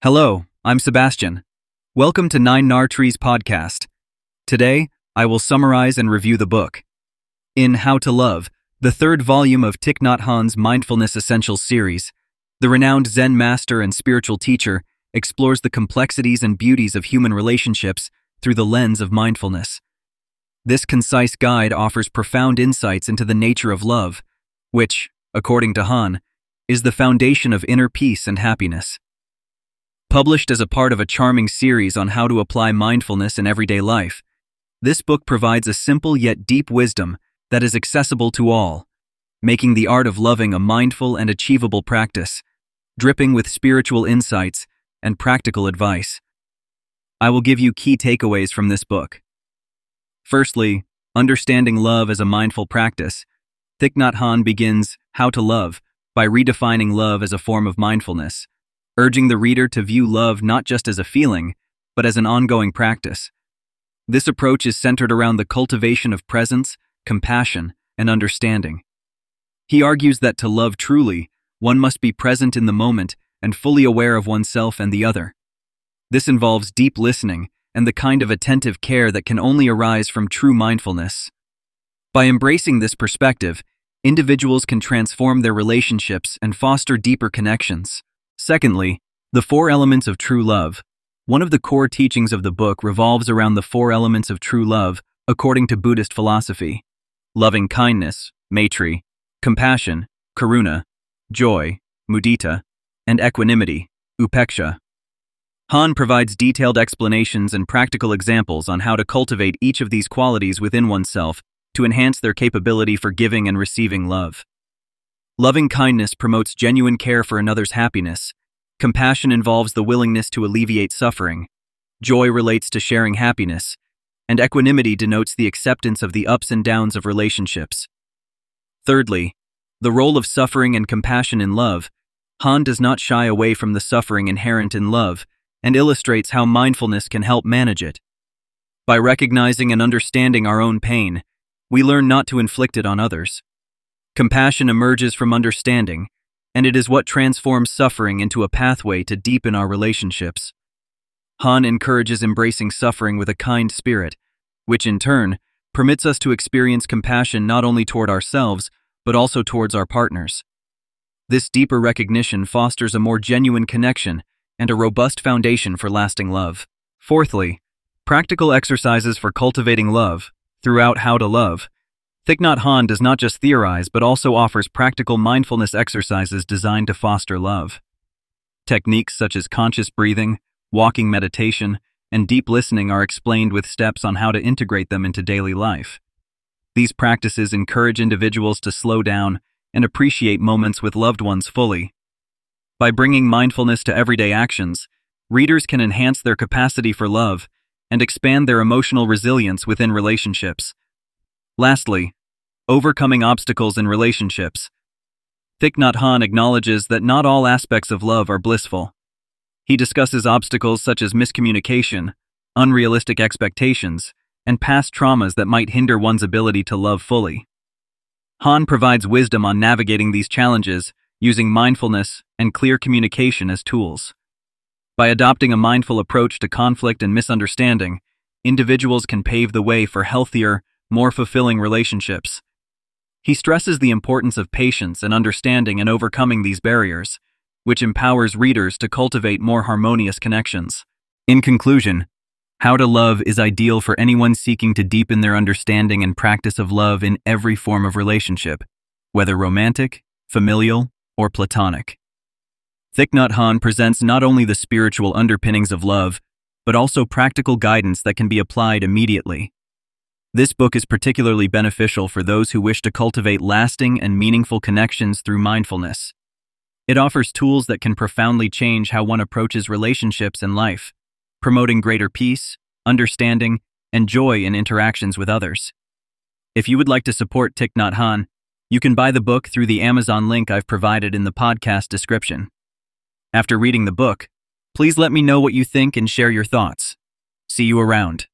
Hello, I'm Sebastian. Welcome to Nine Nar Trees podcast. Today, I will summarize and review the book. In How to Love, the third volume of Thich Nhat Hanh's Mindfulness Essentials series, the renowned Zen master and spiritual teacher explores the complexities and beauties of human relationships through the lens of mindfulness. This concise guide offers profound insights into the nature of love, which, according to Han, is the foundation of inner peace and happiness. Published as a part of a charming series on how to apply mindfulness in everyday life, this book provides a simple yet deep wisdom that is accessible to all, making the art of loving a mindful and achievable practice, dripping with spiritual insights and practical advice. I will give you key takeaways from this book. Firstly, understanding love as a mindful practice. Thich Nhat Hanh begins How to Love by redefining love as a form of mindfulness, urging the reader to view love not just as a feeling, but as an ongoing practice. This approach is centered around the cultivation of presence, compassion, and understanding. He argues that to love truly, one must be present in the moment and fully aware of oneself and the other. This involves deep listening and the kind of attentive care that can only arise from true mindfulness. By embracing this perspective, individuals can transform their relationships and foster deeper connections. Secondly, the four elements of true love. One of the core teachings of the book revolves around the four elements of true love, according to Buddhist philosophy: loving kindness, maitri; compassion, karuna; joy, mudita; and equanimity, upeksha. Han provides detailed explanations and practical examples on how to cultivate each of these qualities within oneself to enhance their capability for giving and receiving love. Loving kindness promotes genuine care for another's happiness. Compassion involves the willingness to alleviate suffering. Joy relates to sharing happiness. And equanimity denotes the acceptance of the ups and downs of relationships. Thirdly, the role of suffering and compassion in love. Han does not shy away from the suffering inherent in love and illustrates how mindfulness can help manage it. By recognizing and understanding our own pain, we learn not to inflict it on others. Compassion emerges from understanding, and it is what transforms suffering into a pathway to deepen our relationships. Han encourages embracing suffering with a kind spirit, which in turn permits us to experience compassion not only toward ourselves, but also towards our partners. This deeper recognition fosters a more genuine connection and a robust foundation for lasting love. Fourthly, practical exercises for cultivating love. Throughout How to Love, Thich Nhat Hanh does not just theorize but also offers practical mindfulness exercises designed to foster love. Techniques such as conscious breathing, walking meditation, and deep listening are explained with steps on how to integrate them into daily life. These practices encourage individuals to slow down and appreciate moments with loved ones fully. By bringing mindfulness to everyday actions, readers can enhance their capacity for love and expand their emotional resilience within relationships. Lastly, overcoming obstacles in relationships. Thich Nhat Hanh acknowledges that not all aspects of love are blissful. He discusses obstacles such as miscommunication, unrealistic expectations, and past traumas that might hinder one's ability to love fully. Han provides wisdom on navigating these challenges using mindfulness and clear communication as tools. By adopting a mindful approach to conflict and misunderstanding, individuals can pave the way for healthier, more fulfilling relationships. He stresses the importance of patience and understanding in overcoming these barriers, which empowers readers to cultivate more harmonious connections. In conclusion, How to Love is ideal for anyone seeking to deepen their understanding and practice of love in every form of relationship, whether romantic, familial, or platonic. Thich Nhat Hanh presents not only the spiritual underpinnings of love, but also practical guidance that can be applied immediately. This book is particularly beneficial for those who wish to cultivate lasting and meaningful connections through mindfulness. It offers tools that can profoundly change how one approaches relationships and life, promoting greater peace, understanding, and joy in interactions with others. If you would like to support Thich Nhat Hanh, you can buy the book through the Amazon link I've provided in the podcast description. After reading the book, please let me know what you think and share your thoughts. See you around.